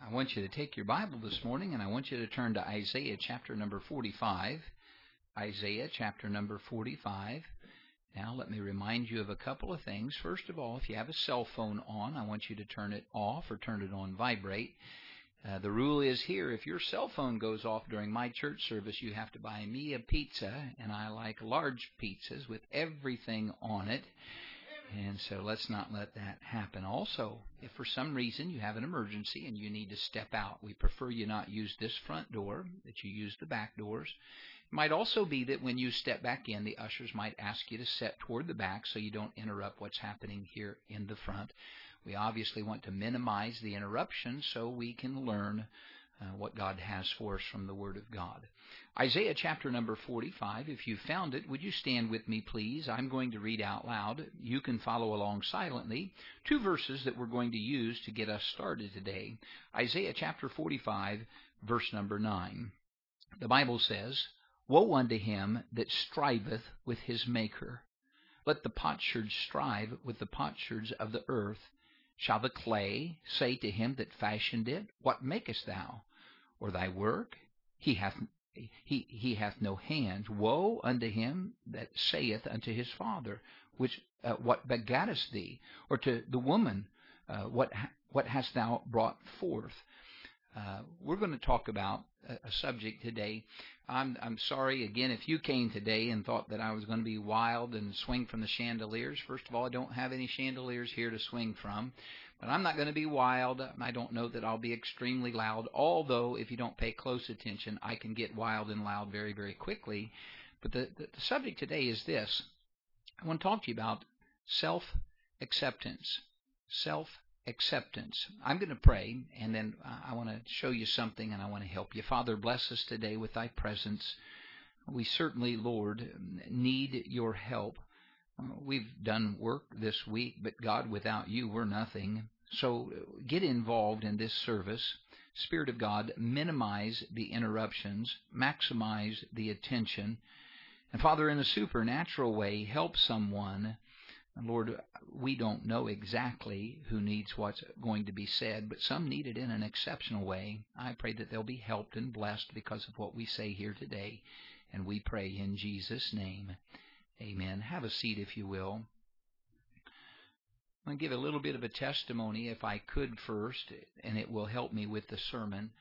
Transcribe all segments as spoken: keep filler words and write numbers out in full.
I want you to take your Bible this morning, and I want you to turn to Isaiah chapter number forty-five. Isaiah chapter number forty-five. Now, let me remind you of a couple of things. First of all, if you have a cell phone on, I want you to turn it off or turn it on vibrate. Uh, the rule is here, if your cell phone goes off during my church service, you have to buy me a pizza, and I like large pizzas with everything on it. And so let's not let that happen. Also, if for some reason you have an emergency and you need to step out, we prefer you not use this front door, that you use the back doors. It might also be that when you step back in, the ushers might ask you to step toward the back so you don't interrupt what's happening here in the front. We obviously want to minimize the interruption so we can learn uh, what God has for us from the Word of God. Isaiah chapter number forty-five, if you found it, would you stand with me, please? I'm going to read out loud. You can follow along silently. Two verses that we're going to use to get us started today. Isaiah chapter forty-five, verse number nine. The Bible says, "Woe unto him that striveth with his Maker. Let the potsherds strive with the potsherds of the earth. Shall the clay say to him that fashioned it, What makest thou? Or thy work? He hath He, he hath no hand. Woe unto him that saith unto his father, which uh, What begattest thee? Or to the woman, uh, what what hast thou brought forth?" Uh, we're going to talk about a, a subject today. I'm I'm sorry again if you came today and thought that I was going to be wild and swing from the chandeliers. First of all, I don't have any chandeliers here to swing from. But I'm not going to be wild. I don't know that I'll be extremely loud, although if you don't pay close attention, I can get wild and loud very, very quickly. But the, the, the subject today is this. I want to talk to you about self-acceptance. Self-acceptance. I'm going to pray, and then I want to show you something, and I want to help you. Father, bless us today with thy presence. We certainly, Lord, need your help. We've done work this week, but God, without you, we're nothing. So get involved in this service. Spirit of God, minimize the interruptions, maximize the attention. And Father, in a supernatural way, help someone. Lord, we don't know exactly who needs what's going to be said, but some need it in an exceptional way. I pray that they'll be helped and blessed because of what we say here today. And we pray in Jesus' name. Amen. Have a seat, if you will. I'm going to give a little bit of a testimony, if I could first, and it will help me with the sermon.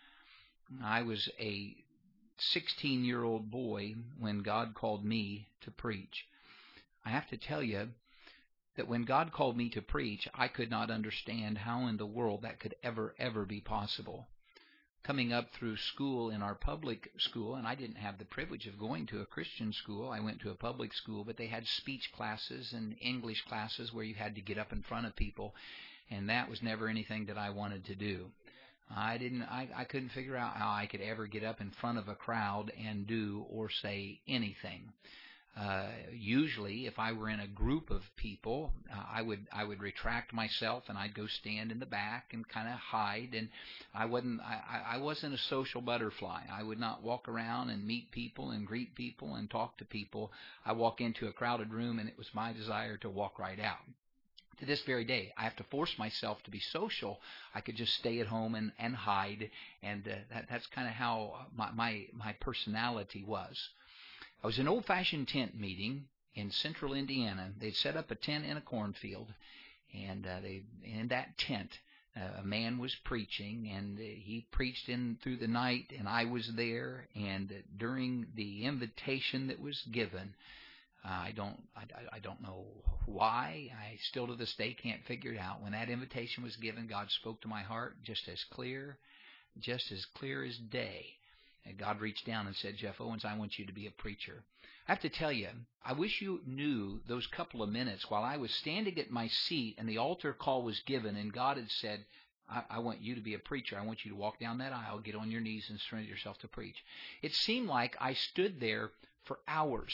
I was a sixteen-year-old boy when God called me to preach. I have to tell you that when God called me to preach, I could not understand how in the world that could ever, ever be possible. Coming up through school in our public school, and I didn't have the privilege of going to a Christian school. I went to a public school, but they had speech classes and English classes where you had to get up in front of people, and that was never anything that I wanted to do. I didn't. I, I couldn't figure out how I could ever get up in front of a crowd and do or say anything. Uh, usually, if I were in a group of people, uh, I would I would retract myself and I'd go stand in the back and kind of hide. And I wasn't I, I wasn't a social butterfly. I would not walk around and meet people and greet people and talk to people. I walk into a crowded room and it was my desire to walk right out. To this very day, I have to force myself to be social. I could just stay at home and, and hide, and uh, that, that's kind of how my, my my personality was. I was in an old-fashioned tent meeting in central Indiana. They'd set up a tent in a cornfield, and uh, they in that tent, uh, a man was preaching, and uh, he preached in through the night, and I was there. And uh, during the invitation that was given, uh, I don't, I, I don't know why. I still to this day can't figure it out. When that invitation was given, God spoke to my heart just as clear, just as clear as day. And God reached down and said, "Jeff Owens, I want you to be a preacher." I have to tell you, I wish you knew those couple of minutes while I was standing at my seat and the altar call was given and God had said, I, I want you to be a preacher. I want you to walk down that aisle, get on your knees, and surrender yourself to preach. It seemed like I stood there for hours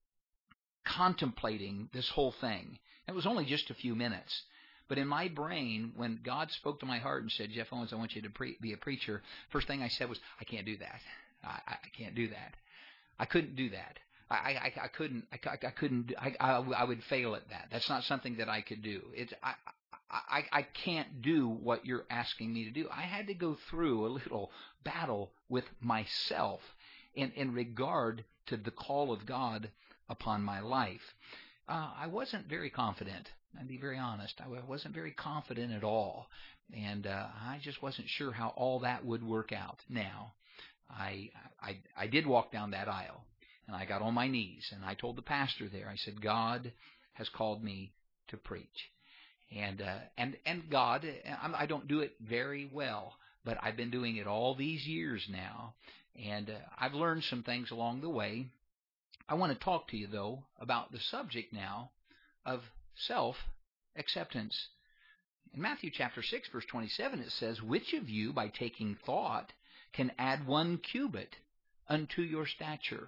contemplating this whole thing. It was only just a few minutes. But in my brain, when God spoke to my heart and said, "Jeff Owens, I want you to pre- be a preacher," first thing I said was, "I can't do that. I, I can't do that. I couldn't do that. I, I, I couldn't. I, I couldn't. I, I, I would fail at that. That's not something that I could do. It's. I, I, I can't do what you're asking me to do. I had to go through a little battle with myself in, in regard to the call of God upon my life. Uh, I wasn't very confident. I'll be very honest. I wasn't very confident at all. And uh, I just wasn't sure how all that would work out. Now, I, I, I did walk down that aisle, and I got on my knees, and I told the pastor there, I said, God has called me to preach. And uh, and and God, I don't do it very well, but I've been doing it all these years now, and uh, I've learned some things along the way. I want to talk to you, though, about the subject now of self-acceptance. In Matthew chapter six, verse twenty-seven, it says, "Which of you, by taking thought, can add one cubit unto your stature?"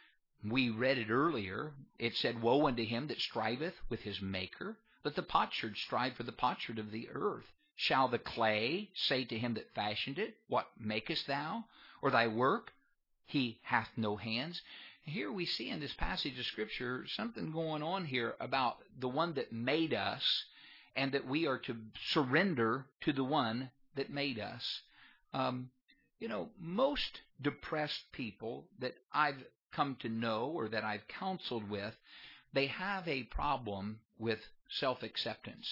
We read it earlier. It said, "Woe unto him that striveth with his maker. Let the potsherd strive for the potsherd of the earth. Shall the clay say to him that fashioned it, What makest thou? Or thy work? He hath no hands." Here we see in this passage of Scripture something going on here about the one that made us, and that we are to surrender to the one that made us. Um, you know, most depressed people that I've come to know or that I've counseled with, they have a problem with self-acceptance.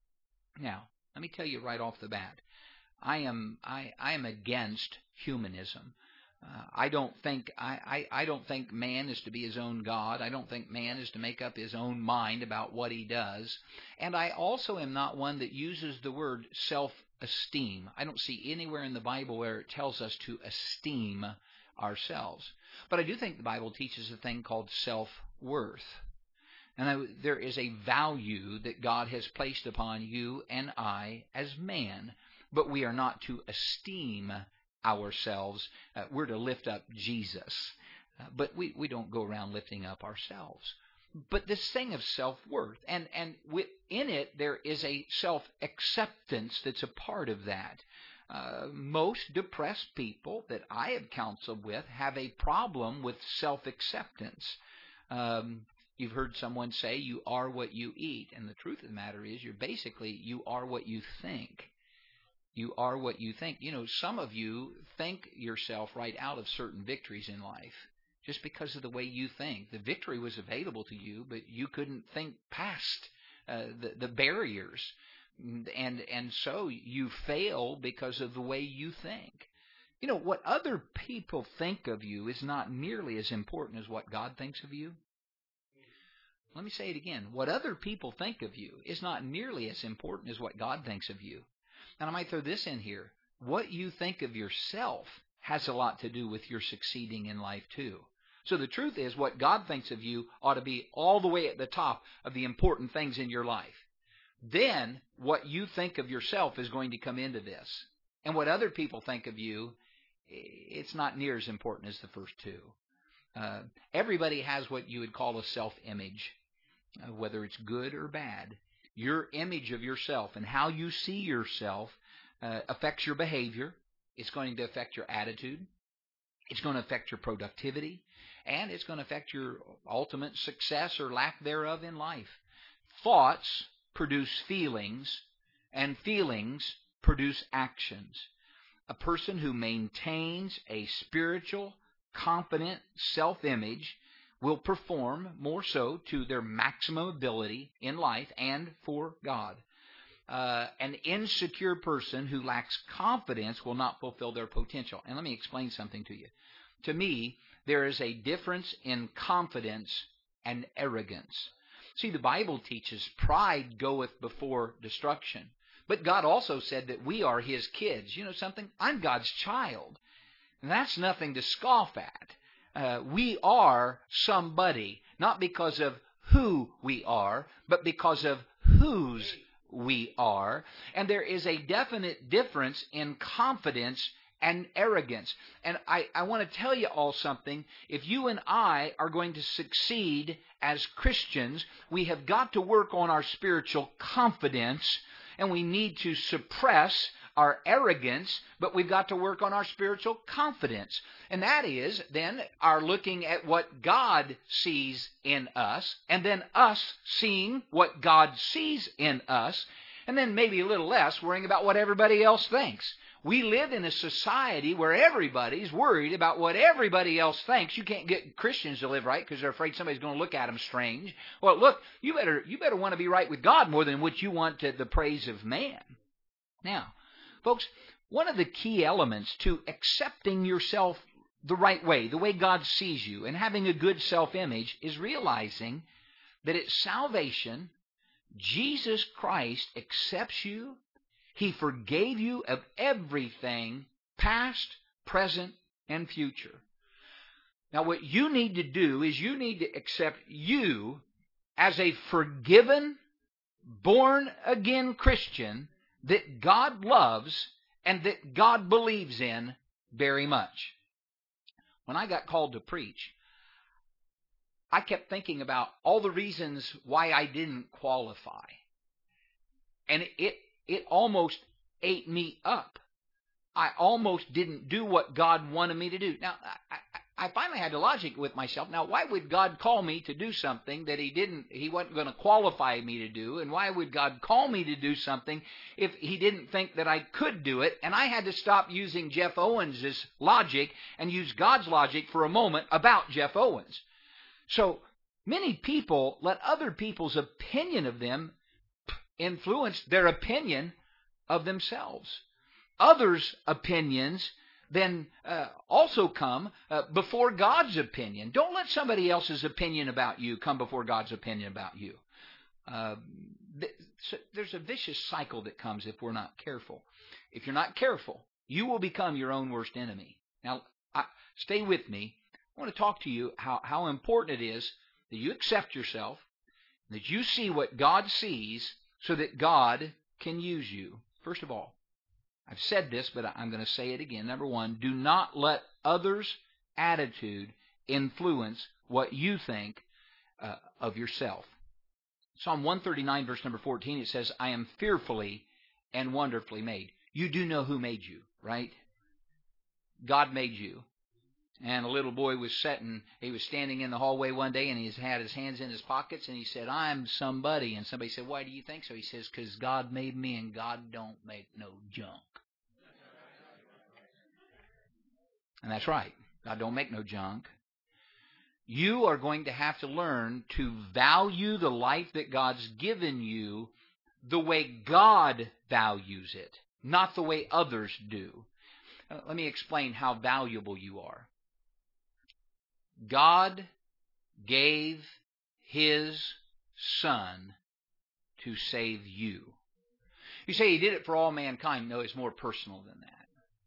Now, let me tell you right off the bat, I am I, I am against humanism. Uh, I don't think I, I, I don't think man is to be his own God. I don't think man is to make up his own mind about what he does. And I also am not one that uses the word self-esteem. I don't see anywhere in the Bible where it tells us to esteem ourselves. But I do think the Bible teaches a thing called self-worth. And I, there is a value that God has placed upon you and I as man, but we are not to esteem ourselves. Uh, we're to lift up Jesus, uh, but we, we don't go around lifting up ourselves. But this thing of self-worth, and, and within it there is a self-acceptance that's a part of that. Uh, most depressed people that I have counseled with have a problem with self-acceptance. Um, You've heard someone say you are what you eat. And the truth of the matter is you're basically, you are what you think. You are what you think. You know, some of you think yourself right out of certain victories in life just because of the way you think. The victory was available to you, but you couldn't think past uh, the, the barriers. And, and so you fail because of the way you think. You know, what other people think of you is not nearly as important as what God thinks of you. Let me say it again. What other people think of you is not nearly as important as what God thinks of you. And I might throw this in here. What you think of yourself has a lot to do with your succeeding in life too. So the truth is, what God thinks of you ought to be all the way at the top of the important things in your life. Then what you think of yourself is going to come into this. And what other people think of you, it's not near as important as the first two. Uh, everybody has what you would call a self-image. Uh, whether it's good or bad, your image of yourself and how you see yourself uh, affects your behavior. It's going to affect your attitude. It's going to affect your productivity. And it's going to affect your ultimate success or lack thereof in life. Thoughts produce feelings, and feelings produce actions. A person who maintains a spiritual, confident self-image will perform more so to their maximum ability in life and for God. Uh, an insecure person who lacks confidence will not fulfill their potential. And let me explain something to you. To me, there is a difference in confidence and arrogance. See, the Bible teaches pride goeth before destruction. But God also said that we are His kids. You know something? I'm God's child. And that's nothing to scoff at. Uh, we are somebody, not because of who we are, but because of whose we are. And there is a definite difference in confidence and arrogance. And I, I want to tell you all something. If you and I are going to succeed as Christians, we have got to work on our spiritual confidence, and we need to suppress our arrogance, but we've got to work on our spiritual confidence. And that is then our looking at what God sees in us, and then us seeing what God sees in us. And then maybe a little less worrying about what everybody else thinks. We live in a society where everybody's worried about what everybody else thinks. You can't get Christians to live right because they're afraid somebody's going to look at them strange. Well, look, you better you better want to be right with God more than what you want to the praise of man. Now, folks, one of the key elements to accepting yourself the right way, the way God sees you, and having a good self-image is realizing that at salvation, Jesus Christ accepts you. He forgave you of everything, past, present, and future. Now, what you need to do is you need to accept you as a forgiven, born-again Christian that God loves and that God believes in very much. When I got called to preach, I kept thinking about all the reasons why I didn't qualify. And it it almost ate me up. I almost didn't do what God wanted me to do. Now, I, I finally had to logic with myself. Now, why would God call me to do something that He didn't, He wasn't going to qualify me to do? And why would God call me to do something if He didn't think that I could do it? And I had to stop using Jeff Owens' logic and use God's logic for a moment about Jeff Owens. So many people let other people's opinion of them influence their opinion of themselves. Others' opinions then uh, also come uh, before God's opinion. Don't let somebody else's opinion about you come before God's opinion about you. Uh, th- so there's a vicious cycle that comes if we're not careful. If you're not careful, you will become your own worst enemy. Now, I, stay with me. I want to talk to you how, how important it is that you accept yourself, that you see what God sees, so that God can use you. First of all, I've said this, but I'm going to say it again. Number one, do not let others' attitude influence what you think uh, of yourself. Psalm one thirty-nine, verse number fourteen, it says, I am fearfully and wonderfully made. You do know who made you, right? God made you. And a little boy was sitting, he was standing in the hallway one day, and he had his hands in his pockets, and he said, I'm somebody. And somebody said, why do you think so? He says, because God made me, and God don't make no junk. And that's right. God don't make no junk. You are going to have to learn to value the life that God's given you the way God values it, not the way others do. Uh, let me explain how valuable you are. God gave His Son to save you. You say He did it for all mankind. No, it's more personal than that.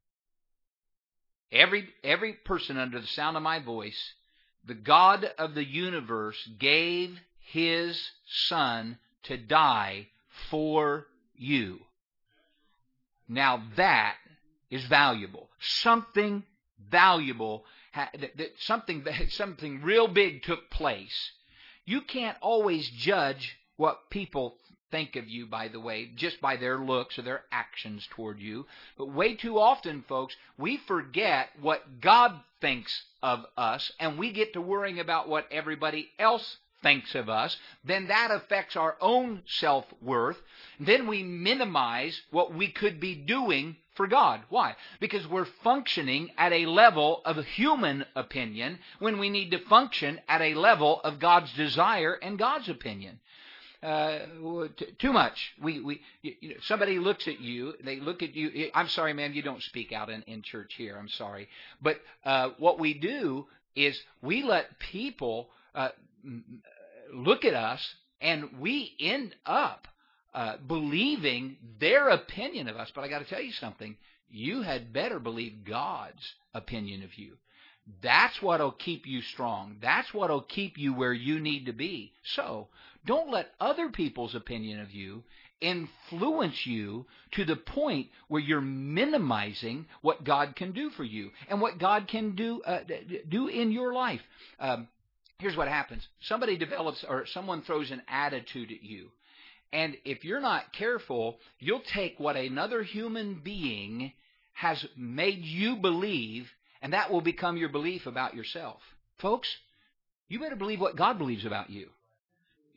Every, every person under the sound of my voice, the God of the universe gave His Son to die for you. Now that is valuable. Something valuable, that something, something real big took place. You can't always judge what people think of you, by the way, just by their looks or their actions toward you. But way too often, folks, we forget what God thinks of us, and we get to worrying about what everybody else thinks of us. Then that affects our own self-worth. Then we minimize what we could be doing for God. Why? Because we're functioning at a level of human opinion when we need to function at a level of God's desire and God's opinion. Uh, t- too much. We, we, you, you know, somebody looks at you, they look at you. I'm sorry, ma'am, you don't speak out in, in church here. I'm sorry. But uh, what we do is we let people uh, look at us, and we end up uh, believing their opinion of us. But I got to tell you something. You had better believe God's opinion of you. That's what'll keep you strong. That's what'll keep you where you need to be. So don't let other people's opinion of you influence you to the point where you're minimizing what God can do for you and what God can do uh, do in your life. Um, here's what happens. Somebody develops, or someone throws an attitude at you. And if you're not careful, you'll take what another human being has made you believe, and that will become your belief about yourself. Folks, you better believe what God believes about you.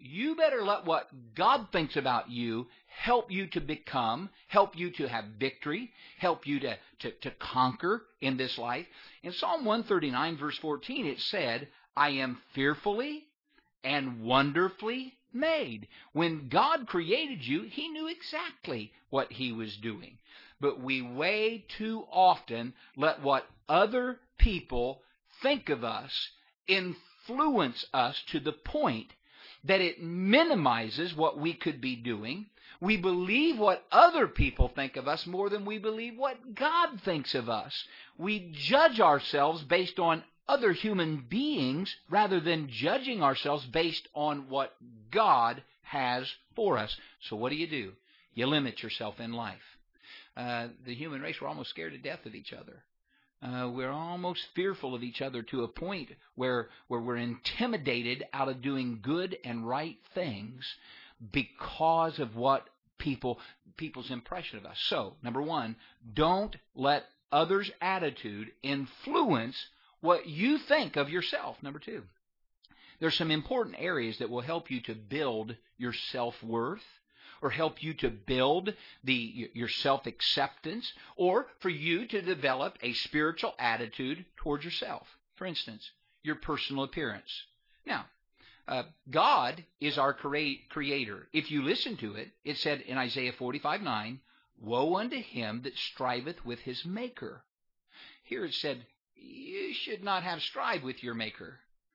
you better let what God thinks about you help you to become, help you to have victory, help you to, to, to conquer in this life. In Psalm one thirty-nine, verse fourteen, it said, I am fearfully and wonderfully made. When God created you, He knew exactly what He was doing. But we way too often let what other people think of us influence us to the point that it minimizes what we could be doing. We believe what other people think of us more than we believe what God thinks of us. We judge ourselves based on other human beings rather than judging ourselves based on what God has for us. So what do you do? You limit yourself in life. Uh, the human race, we're almost scared to death of each other. Uh, we're almost fearful of each other to a point where, where we're intimidated out of doing good and right things because of what people people's impression of us. So, number one, don't let others' attitude influence what you think of yourself. Number two, there's some important areas that will help you to build your self-worth, or help you to build the your self-acceptance, or for you to develop a spiritual attitude towards yourself. For instance, your personal appearance. Now, uh, God is our create, creator. If you listen to it, it said in Isaiah forty-five nine, woe unto him that striveth with his maker. Here it said, you should not have strive with your maker.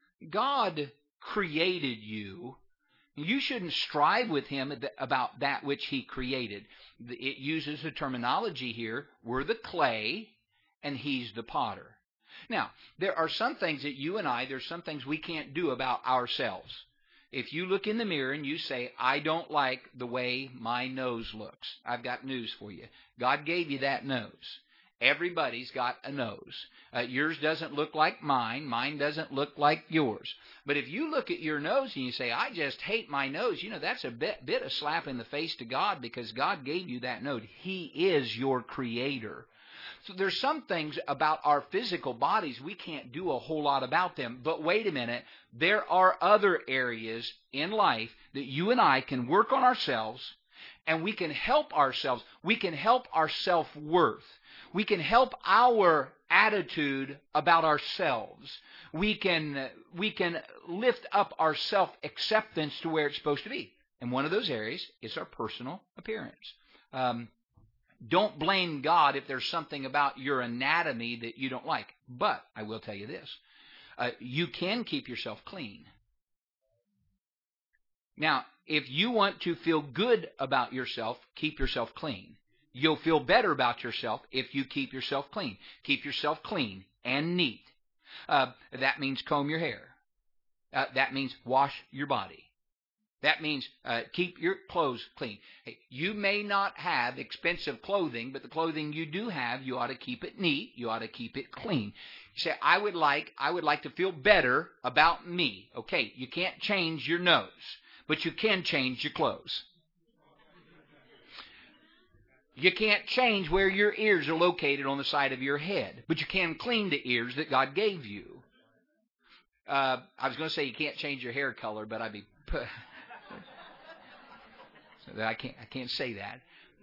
God created you. You shouldn't strive with him about that which he created. It uses the terminology here, we're the clay and he's the potter. Now, there are some things that you and I, there's some things we can't do about ourselves. If you look in the mirror and you say, I don't like the way my nose looks, I've got news for you. God gave you that nose. Everybody's got a nose. Uh, yours doesn't look like mine. Mine doesn't look like yours. But if you look at your nose and you say, I just hate my nose, you know, that's a bit, bit of slap in the face to God, because God gave you that nose. He is your creator. So there's some things about our physical bodies we can't do a whole lot about them. But wait a minute, there are other areas in life that you and I can work on ourselves, and we can help ourselves. We can help our self-worth. We can help our attitude about ourselves. We can, we can lift up our self-acceptance to where it's supposed to be. And one of those areas is our personal appearance. Um, don't blame God if there's something about your anatomy that you don't like. But I will tell you this. Uh, you can keep yourself clean. Now, if you want to feel good about yourself, keep yourself clean. You'll feel better about yourself if you keep yourself clean. Keep yourself clean and neat. Uh, that means comb your hair. Uh, that means wash your body. That means uh, keep your clothes clean. Hey, you may not have expensive clothing, but the clothing you do have, you ought to keep it neat. You ought to keep it clean. You say, I would like, I would like to feel better about me. Okay, you can't change your nose, but you can change your clothes. You can't change where your ears are located on the side of your head, but you can clean the ears that God gave you. Uh, I was going to say you can't change your hair color, but I'd be so I can't. I can't say that.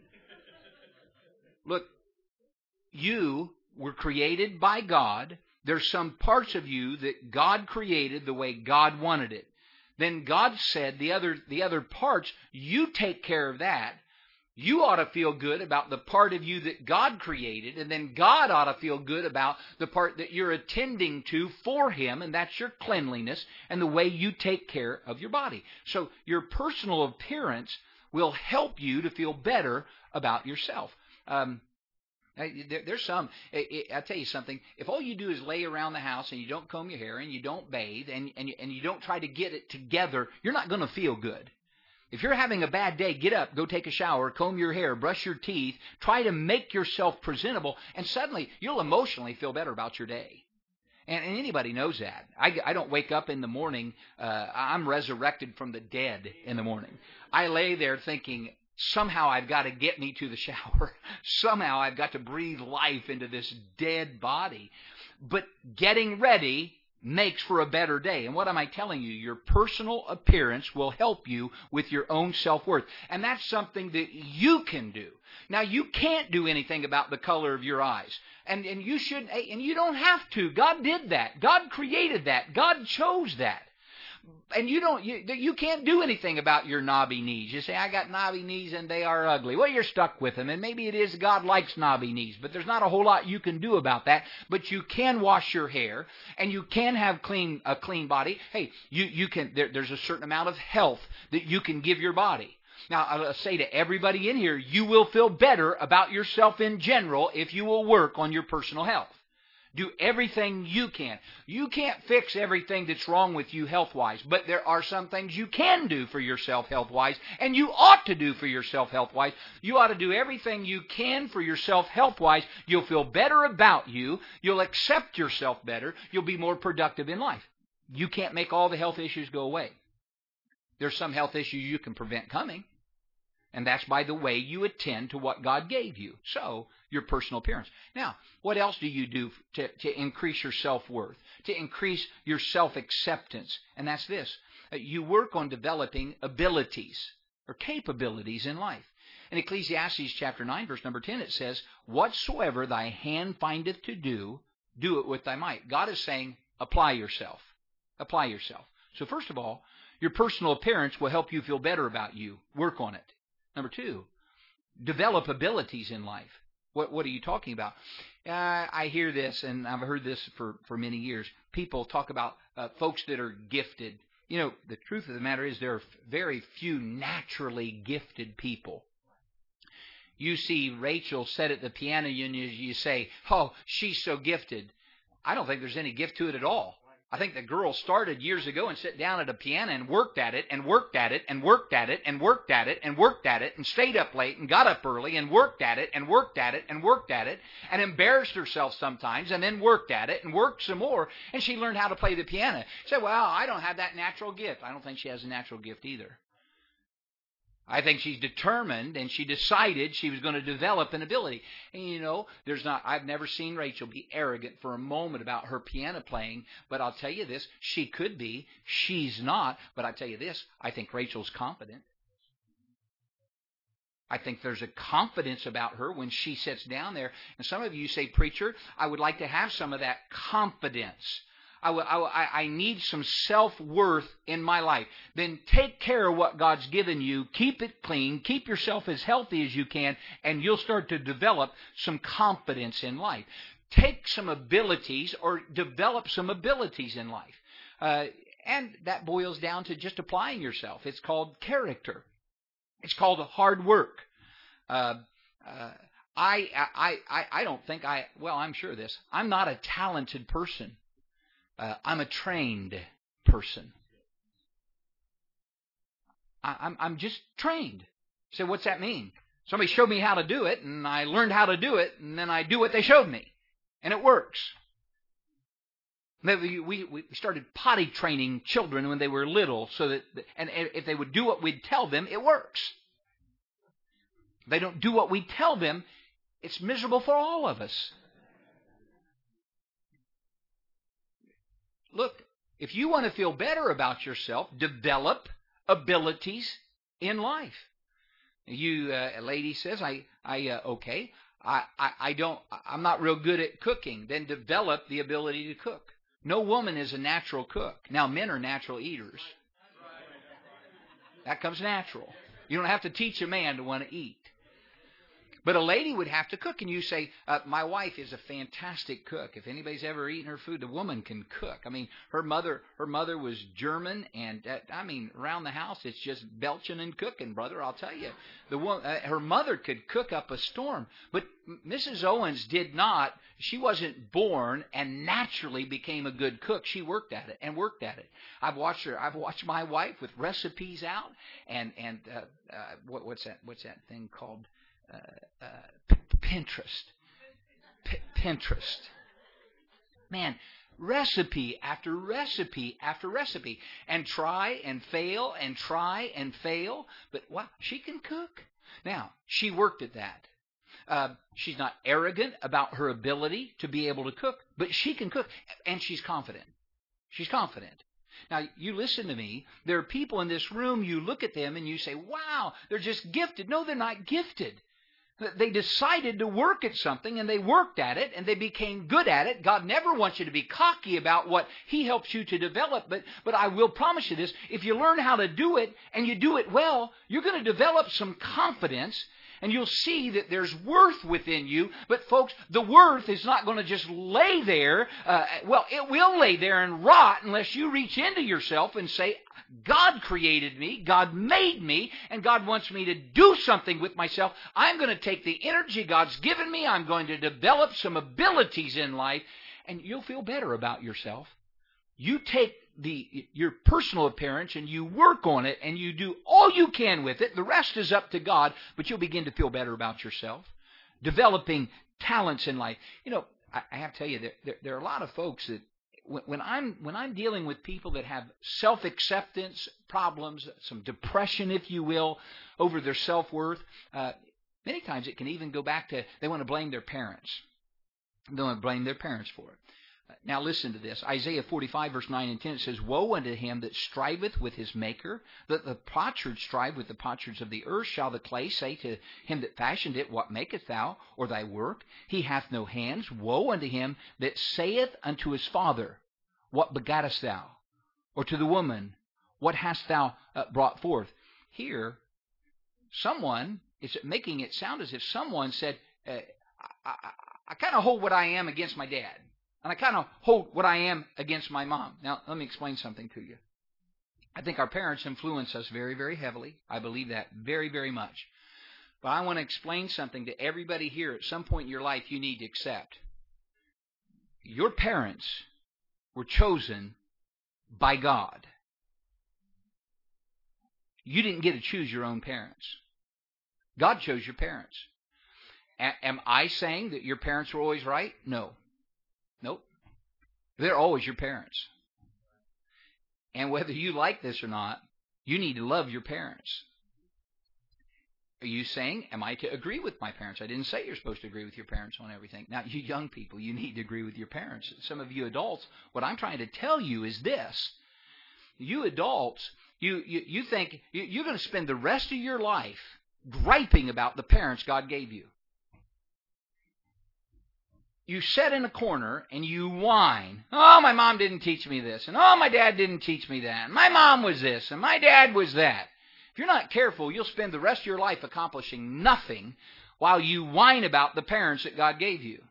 Look, you were created by God. There's some parts of you that God created the way God wanted it. Then God said the other the other parts, you take care of that. You ought to feel good about the part of you that God created, and then God ought to feel good about the part that you're attending to for Him, and that's your cleanliness and the way you take care of your body. So your personal appearance will help you to feel better about yourself. Um, there, there's some, I'll tell you something, if all you do is lay around the house and you don't comb your hair and you don't bathe and, and, you, and you don't try to get it together, you're not going to feel good. If you're having a bad day, get up, go take a shower, comb your hair, brush your teeth, try to make yourself presentable, and suddenly you'll emotionally feel better about your day. And, and anybody knows that. I, I don't wake up in the morning, uh, I'm resurrected from the dead in the morning. I lay there thinking, somehow I've got to get me to the shower. Somehow I've got to breathe life into this dead body. But getting ready makes for a better day. And what am I telling you? Your personal appearance will help you with your own self-worth. And that's something that you can do. Now, you can't do anything about the color of your eyes. And, and you shouldn't, and you don't have to. God did that. God created that. God chose that. And you don't, you, you can't do anything about your knobby knees. You say, I got knobby knees and they are ugly. Well, you're stuck with them. And maybe it is God likes knobby knees, but there's not a whole lot you can do about that. But you can wash your hair and you can have clean, a clean body. Hey, you, you can, there, there's a certain amount of health that you can give your body. Now, I'll say to everybody in here, you will feel better about yourself in general if you will work on your personal health. Do everything you can. You can't fix everything that's wrong with you health-wise, but there are some things you can do for yourself health-wise, and you ought to do for yourself health-wise. You ought to do everything you can for yourself health-wise. You'll feel better about you. You'll accept yourself better. You'll be more productive in life. You can't make all the health issues go away. There's some health issues you can prevent coming, and that's by the way you attend to what God gave you. So, your personal appearance. Now, what else do you do to, to increase your self-worth, to increase your self-acceptance? And that's this. You work on developing abilities or capabilities in life. In Ecclesiastes chapter nine, verse number ten, it says, whatsoever thy hand findeth to do, do it with thy might. God is saying, apply yourself. Apply yourself. So first of all, your personal appearance will help you feel better about you. Work on it. Number two, develop abilities in life. What what are you talking about? Uh, I hear this, and I've heard this for, for many years. People talk about uh, folks that are gifted. You know, the truth of the matter is there are very few naturally gifted people. You see Rachel sit at the piano, and you, you say, oh, she's so gifted. I don't think there's any gift to it at all. I think the girl started years ago and sat down at a piano and worked at it and worked at it and worked at it and worked at it and worked at it and stayed up late and got up early and worked at it and worked at it and worked at it and embarrassed herself sometimes and then worked at it and worked some more, and she learned how to play the piano. She said, well, I don't have that natural gift. I don't think she has a natural gift either. I think she's determined, and she decided she was going to develop an ability. And you know, there's not, I've never seen Rachel be arrogant for a moment about her piano playing, but I'll tell you this, she could be, she's not, but I'll tell you this, I think Rachel's confident. I think there's a confidence about her when she sits down there. And some of you say, preacher, I would like to have some of that confidence. I, I, I need some self-worth in my life. Then take care of what God's given you. Keep it clean. Keep yourself as healthy as you can, and you'll start to develop some confidence in life. Take some abilities or develop some abilities in life. Uh, and that boils down to just applying yourself. It's called character. It's called hard work. Uh, uh, I, I, I, I don't think I, well, I'm sure of this. I'm not a talented person. Uh, I'm a trained person. I, I'm, I'm just trained. So what's that mean? Somebody showed me how to do it, and I learned how to do it, and then I do what they showed me. And it works. We, we, we started potty training children when they were little, so that, and if they would do what we'd tell them, it works. If they don't do what we tell them, it's miserable for all of us. Look, if you want to feel better about yourself, develop abilities in life. You, uh, a lady says, I, I, uh, okay, I, I, I don't, I'm not real good at cooking. Then develop the ability to cook. No woman is a natural cook. Now, men are natural eaters. That comes natural. You don't have to teach a man to want to eat. But a lady would have to cook, and you say, uh, my wife is a fantastic cook. If anybody's ever eaten her food, the woman can cook. I mean, her mother her mother was German, and uh, I mean, around the house, it's just belching and cooking, brother, I'll tell you. The woman, uh, her mother could cook up a storm, but Missus Owens did not. She wasn't born and naturally became a good cook. She worked at it and worked at it. I've watched her. I've watched my wife with recipes out, and, and uh, uh, what, what's that? What's that thing called? Uh, uh, Pinterest. P- Pinterest. Man, recipe after recipe after recipe. And try and fail and try and fail. But wow, she can cook. Now, she worked at that. Uh, she's not arrogant about her ability to be able to cook, but she can cook, and she's confident. She's confident. Now, you listen to me. There are people in this room, you look at them and you say, wow, they're just gifted. No, they're not gifted. They decided to work at something, and they worked at it, and they became good at it. God never wants you to be cocky about what He helps you to develop, but, but I will promise you this. If you learn how to do it, and you do it well, you're going to develop some confidence, and you'll see that there's worth within you. But folks, the worth is not going to just lay there. Uh, well, it will lay there and rot unless you reach into yourself and say, God created me, God made me, and God wants me to do something with myself. I'm going to take the energy God's given me. I'm going to develop some abilities in life, and you'll feel better about yourself. You take the your personal appearance and you work on it, and you do all you can with it. The rest is up to God, but you'll begin to feel better about yourself. Developing talents in life. You know, I, I have to tell you, there, there, there are a lot of folks that When I'm when I'm dealing with people that have self-acceptance problems, some depression, if you will, over their self-worth, uh, many times it can even go back to they want to blame their parents. They want to blame their parents for it. Now listen to this. Isaiah forty-five, verse nine and ten, it says, Woe unto him that striveth with his maker, that the potsherd strive with the potsherds of the earth. Shall the clay say to him that fashioned it, What makest thou, or thy work? He hath no hands. Woe unto him that saith unto his father, What begottest thou? Or to the woman, What hast thou uh, brought forth? Here, someone is making it sound as if someone said, uh, I, I, I kind of hold what I am against my dad. And I kind of hold what I am against my mom. Now, let me explain something to you. I think our parents influence us very, very heavily. I believe that very, very much. But I want to explain something to everybody here. At some point in your life, you need to accept. Your parents were chosen by God. You didn't get to choose your own parents. God chose your parents. A- am I saying that your parents were always right? No. Nope. They're always your parents. And whether you like this or not, you need to love your parents. Are you saying, am I to agree with my parents? I didn't say you're supposed to agree with your parents on everything. Now, you young people, you need to agree with your parents. Some of you adults, what I'm trying to tell you is this. You adults, you, you, you think you, you're going to spend the rest of your life griping about the parents God gave you. You sit in a corner and you whine, oh, my mom didn't teach me this, and oh, my dad didn't teach me that, and my mom was this, and my dad was that. If you're not careful, you'll spend the rest of your life accomplishing nothing while you whine about the parents that God gave you.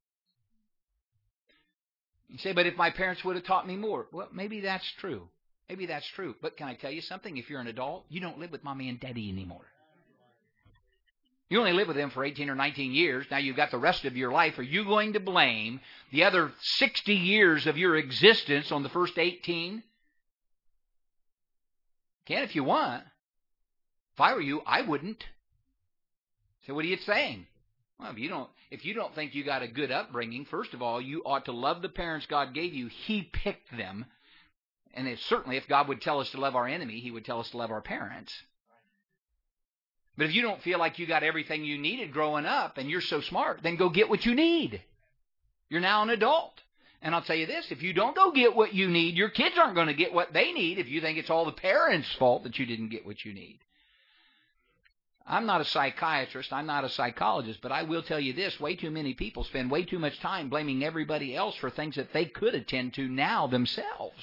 You say, but if my parents would have taught me more. Well, maybe that's true. Maybe that's true. But can I tell you something? If you're an adult, you don't live with mommy and daddy anymore. You only live with them for eighteen or nineteen years. Now you've got the rest of your life. Are you going to blame the other sixty years of your existence on the first eighteen? Can if you want. If I were you, I wouldn't. So what are you saying? Well, if you don't, if you don't think you got a good upbringing, first of all, you ought to love the parents God gave you. He picked them. And if, certainly if God would tell us to love our enemy, He would tell us to love our parents. But if you don't feel like you got everything you needed growing up and you're so smart, then go get what you need. You're now an adult. And I'll tell you this, if you don't go get what you need, your kids aren't going to get what they need if you think it's all the parents' fault that you didn't get what you need. I'm not a psychiatrist, I'm not a psychologist, but I will tell you this, way too many people spend way too much time blaming everybody else for things that they could attend to now themselves.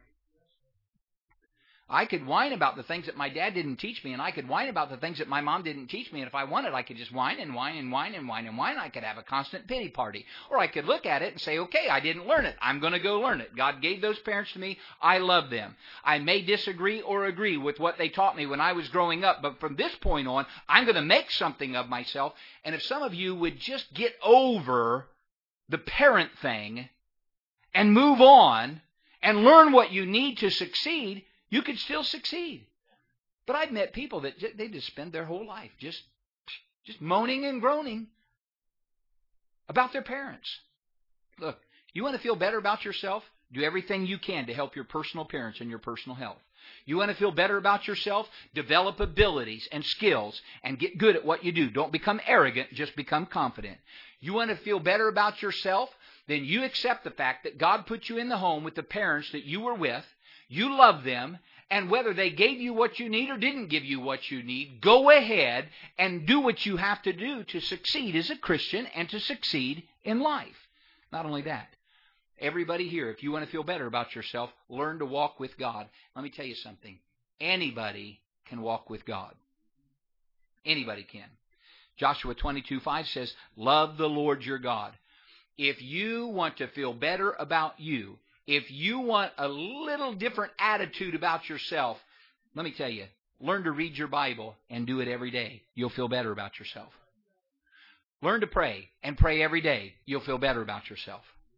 I could whine about the things that my dad didn't teach me, and I could whine about the things that my mom didn't teach me, and if I wanted, I could just whine and whine and whine and whine and whine. I could have a constant pity party. Or I could look at it and say, okay, I didn't learn it. I'm going to go learn it. God gave those parents to me. I love them. I may disagree or agree with what they taught me when I was growing up, but from this point on, I'm going to make something of myself. And if some of you would just get over the parent thing and move on and learn what you need to succeed, you could still succeed. But I've met people that just, they just spend their whole life just, just moaning and groaning about their parents. Look, you want to feel better about yourself? Do everything you can to help your personal appearance and your personal health. You want to feel better about yourself? Develop abilities and skills and get good at what you do. Don't become arrogant, just become confident. You want to feel better about yourself? then you accept the fact that God put you in the home with the parents that you were with. You love them, and whether they gave you what you need or didn't give you what you need, go ahead and do what you have to do to succeed as a Christian and to succeed in life. Not only that, everybody here, if you want to feel better about yourself, learn to walk with God. Let me tell you something. Anybody can walk with God. Anybody can. Joshua twenty-two five says, love the Lord your God. If you want to feel better about you, if you want a little different attitude about yourself, let me tell you, learn to read your Bible and do it every day. You'll feel better about yourself. Learn to pray and pray every day. You'll feel better about yourself.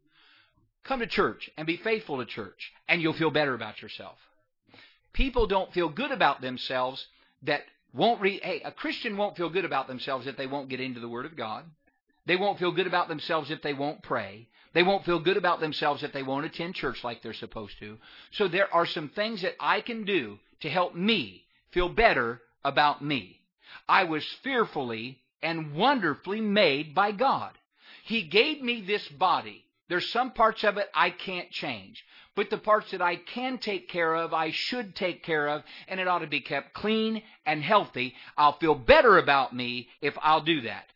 Come to church and be faithful to church, and you'll feel better about yourself. People don't feel good about themselves that won't read. Hey, a Christian won't feel good about themselves if they won't get into the Word of God. They won't feel good about themselves if they won't pray. They won't feel good about themselves if they won't attend church like they're supposed to. So there are some things that I can do to help me feel better about me. I was fearfully and wonderfully made by God. He gave me this body. There's some parts of it I can't change. But the parts that I can take care of, I should take care of, and it ought to be kept clean and healthy. I'll feel better about me if I'll do that.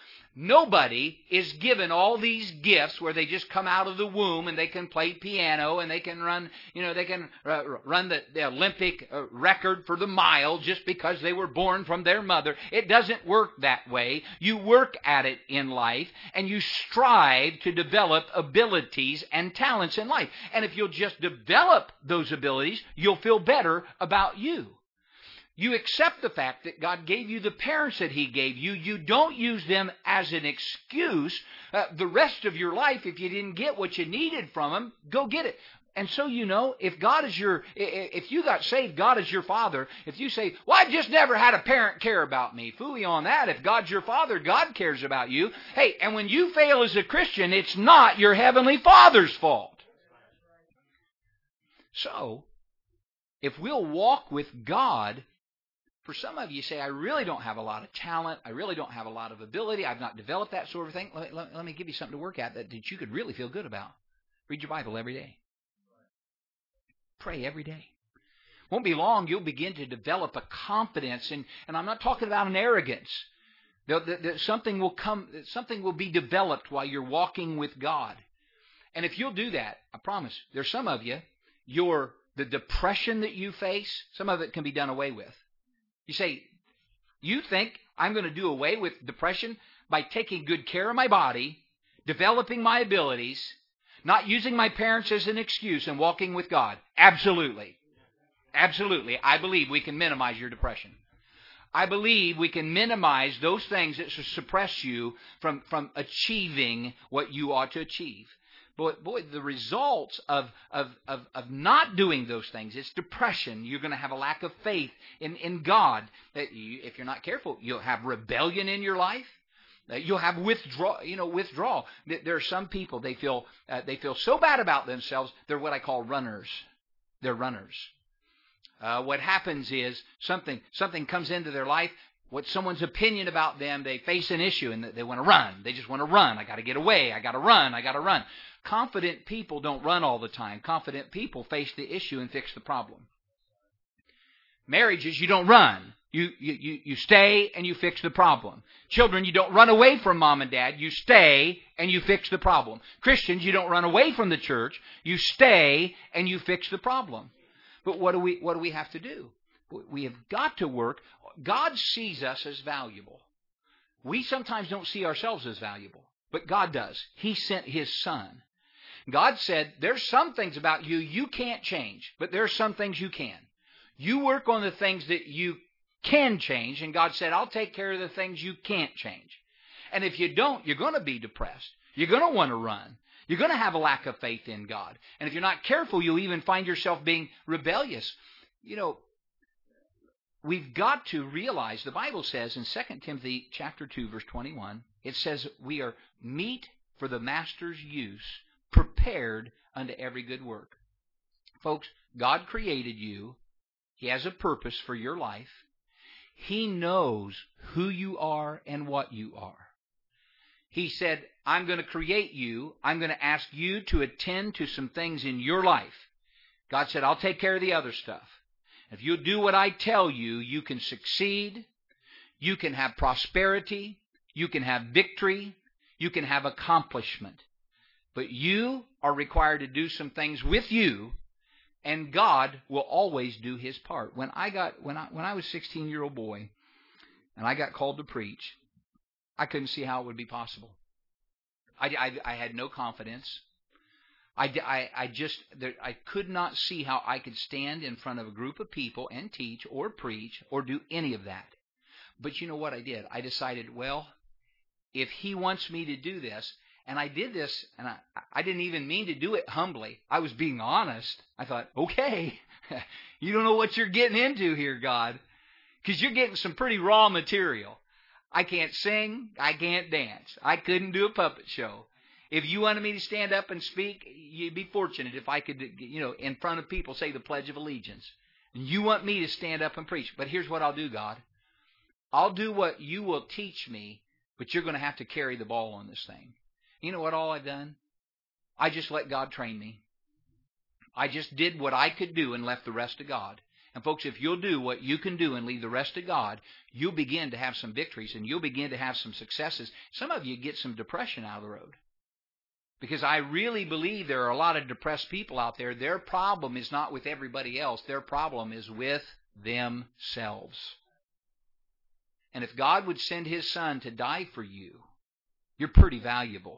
Nobody is given all these gifts where they just come out of the womb and they can play piano and they can run, you know, they can uh, run the, the Olympic uh, record for the mile just because they were born from their mother. It doesn't work that way. You work at it in life and you strive to develop abilities and talents in life. And if you'll just develop those abilities, you'll feel better about you. You accept the fact that God gave you the parents that He gave you. You don't use them as an excuse. Uh, the rest of your life, if you didn't get what you needed from them, go get it. And so you know, if God is your, if you got saved, God is your Father. If you say, well, I've just never had a parent care about me. Fooey on that. If God's your Father, God cares about you. Hey, and when you fail as a Christian, it's not your Heavenly Father's fault. So, if we'll walk with God, for some of you say, I really don't have a lot of talent. I really don't have a lot of ability. I've not developed that sort of thing. Let, let, let me give you something to work at that, that you could really feel good about. Read your Bible every day. Pray every day. Won't be long, you'll begin to develop a confidence. And, and I'm not talking about an arrogance. That, that, that something will come, that something will be developed while you're walking with God. And if you'll do that, I promise, there's some of you, your, the depression that you face, some of it can be done away with. You say, you think I'm going to do away with depression by taking good care of my body, developing my abilities, not using my parents as an excuse, and walking with God? Absolutely. Absolutely. I believe we can minimize your depression. I believe we can minimize those things that suppress you from, from achieving what you ought to achieve. Boy, boy, the results of, of, of, of not doing those things, it's depression. You're going to have a lack of faith in, in God. That you, if you're not careful, you'll have rebellion in your life. You'll have withdraw, you know, withdrawal. There are some people, they feel uh, they feel so bad about themselves, they're what I call runners. They're runners. Uh, what happens is something something comes into their life, what someone's opinion about them, they face an issue and they want to run. They just want to run. I got to get away. I got to run. I got to run. Confident people don't run all the time. Confident people face the issue and fix the problem. Marriages, you don't run. You, you, you, you stay and you fix the problem. Children, you don't run away from mom and dad. You stay and you fix the problem. Christians, you don't run away from the church. You stay and you fix the problem. But what do we, what do we have to do? We have got to work. God sees us as valuable. We sometimes don't see ourselves as valuable, but God does. He sent His Son. God said, there's some things about you you can't change, but there are some things you can. You work on the things that you can change, and God said, I'll take care of the things you can't change. And if you don't, you're going to be depressed. You're going to want to run. You're going to have a lack of faith in God. And if you're not careful, you'll even find yourself being rebellious. You know, we've got to realize, the Bible says in Second Timothy chapter two, verse twenty-one, it says we are meet for the master's use, prepared unto every good work. Folks, God created you. He has a purpose for your life. He knows who you are and what you are. He said, I'm going to create you. I'm going to ask you to attend to some things in your life. God said, I'll take care of the other stuff. If you do what I tell you, you can succeed. You can have prosperity. You can have victory. You can have accomplishment. But you are required to do some things with you, and God will always do His part. When I got when I when I was a sixteen-year-old boy, and I got called to preach, I couldn't see how it would be possible. I, I, I had no confidence. I, I, I just there, I could not see how I could stand in front of a group of people and teach or preach or do any of that. But you know what I did? I decided, well, if He wants me to do this, and I did this, and I, I didn't even mean to do it humbly. I was being honest. I thought, okay, you don't know what you're getting into here, God, because you're getting some pretty raw material. I can't sing. I can't dance. I couldn't do a puppet show. If you wanted me to stand up and speak, you'd be fortunate if I could, you know, in front of people say the Pledge of Allegiance. And you want me to stand up and preach. But here's what I'll do, God. I'll do what you will teach me, but you're going to have to carry the ball on this thing. You know what all I've done? I just let God train me. I just did what I could do and left the rest to God. And folks, if you'll do what you can do and leave the rest to God, you'll begin to have some victories and you'll begin to have some successes. Some of you get some depression out of the road. Because I really believe there are a lot of depressed people out there. Their problem is not with everybody else. Their problem is with themselves. And if God would send His Son to die for you, you're pretty valuable.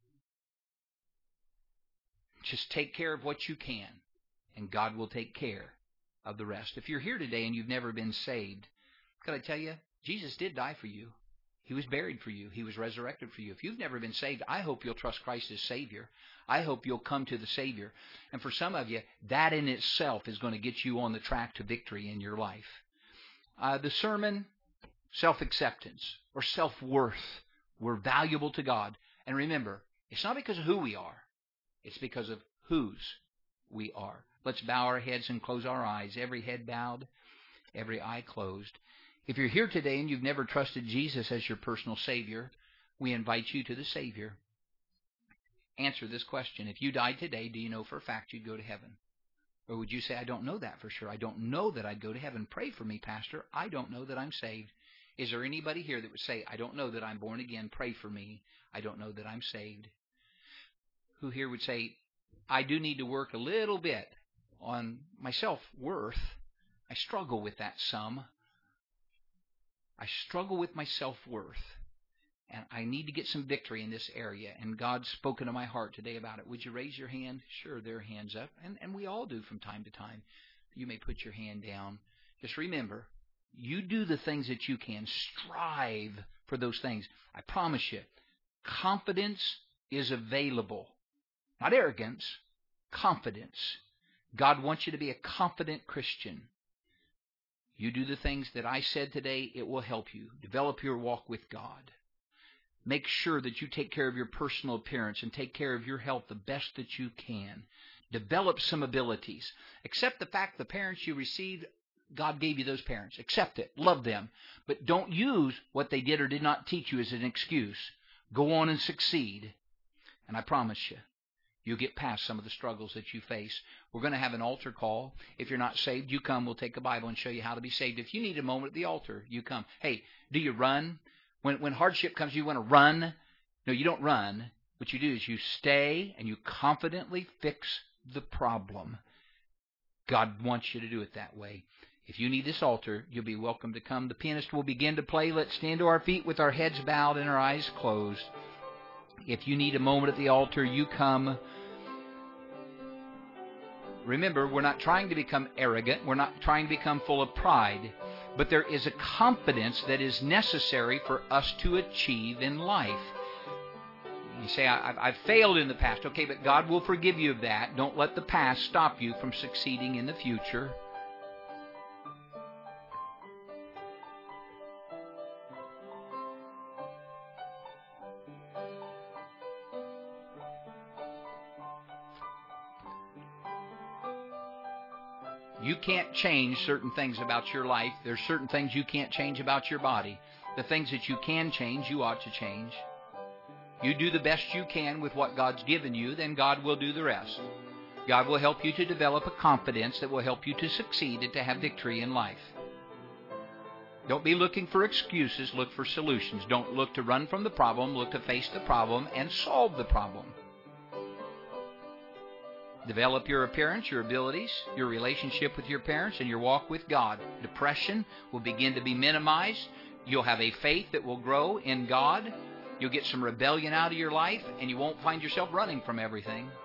Just take care of what you can, and God will take care of the rest. If you're here today and you've never been saved, can I tell you, Jesus did die for you. He was buried for you. He was resurrected for you. If you've never been saved, I hope you'll trust Christ as Savior. I hope you'll come to the Savior. And for some of you, that in itself is going to get you on the track to victory in your life. Uh, the sermon, self-acceptance or self-worth. We're valuable to God. And remember, it's not because of who we are. It's because of whose we are. Let's bow our heads and close our eyes. Every head bowed, every eye closed. If you're here today and you've never trusted Jesus as your personal Savior, we invite you to the Savior. Answer this question. If you died today, do you know for a fact you'd go to heaven? Or would you say, I don't know that for sure. I don't know that I'd go to heaven. Pray for me, Pastor. I don't know that I'm saved. Is there anybody here that would say, I don't know that I'm born again. Pray for me. I don't know that I'm saved. Who here would say, I do need to work a little bit on my self-worth. I struggle with that some. I struggle with my self-worth. And I need to get some victory in this area. And God's spoken to my heart today about it. Would you raise your hand? Sure, there are hands up. And, and we all do from time to time. You may put your hand down. Just remember, you do the things that you can. Strive for those things. I promise you, confidence is available. Not arrogance, confidence. God wants you to be a confident Christian. You do the things that I said today, it will help you. Develop your walk with God. Make sure that you take care of your personal appearance and take care of your health the best that you can. Develop some abilities. Accept the fact the parents you received, God gave you those parents. Accept it. Love them. But don't use what they did or did not teach you as an excuse. Go on and succeed. And I promise you, you'll get past some of the struggles that you face. We're going to have an altar call. If you're not saved, you come. We'll take a Bible and show you how to be saved. If you need a moment at the altar, you come. Hey, do you run? When, when hardship comes, you want to run? No, you don't run. What you do is you stay and you confidently fix the problem. God wants you to do it that way. If you need this altar, you'll be welcome to come. The pianist will begin to play. Let's stand to our feet with our heads bowed and our eyes closed. If you need a moment at the altar, you come. Remember, we're not trying to become arrogant. We're not trying to become full of pride. But there is a confidence that is necessary for us to achieve in life. You say, I've, I've failed in the past. Okay, but God will forgive you of that. Don't let the past stop you from succeeding in the future. You can't change certain things about your life. There's certain things you can't change about your body. The things that you can change, you ought to change. You do the best you can with what God's given you, then God will do the rest. God will help you to develop a confidence that will help you to succeed and to have victory in life. Don't be looking for excuses, look for solutions. Don't look to run from the problem, look to face the problem and solve the problem. Develop your appearance, your abilities, your relationship with your parents, and your walk with God. Depression will begin to be minimized. You'll have a faith that will grow in God. You'll get some rebellion out of your life, and you won't find yourself running from everything.